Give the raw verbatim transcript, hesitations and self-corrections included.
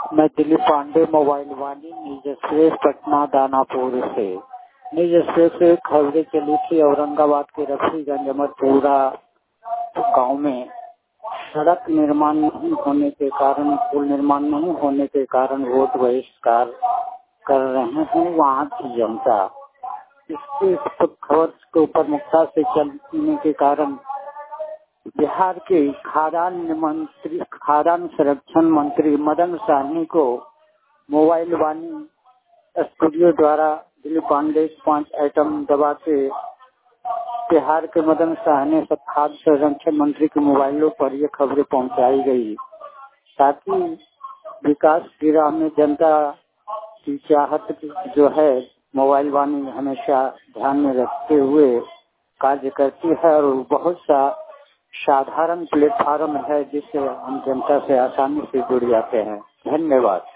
मैं दिलीप पांडे, मोबाइल वाली news express Patna Danapur से। न्यूज एक्सप्रेस से खबरें चली थी औरंगाबाद के रफीगंज अमरपुरा गांव में सड़क निर्माण नहीं होने के कारण, पुल निर्माण नहीं होने के कारण वोट बहिष्कार कर रहे हैं वहाँ की जनता। इसके इस खबर के ऊपर मुख्ता से चलने के कारण बिहार के खाद्यान मंत्री खाद्यान संरक्षण मंत्री मदन साहनी को मोबाइल वाणी स्टूडियो द्वारा दिलीप पांडे पांच आइटम दबा के बिहार के मदन साहनी सब खाद्य संरक्षण मंत्री के मोबाइलों पर ये खबरें पहुंचाई गई ताकि विकास की राह में जनता की चाहत जो है मोबाइल वाणी हमेशा ध्यान में रखते हुए कार्य करती है और बहुत सा साधारण प्लेटफार्म है जिससे हम जनता से आसानी से जुड़ जाते हैं। धन्यवाद।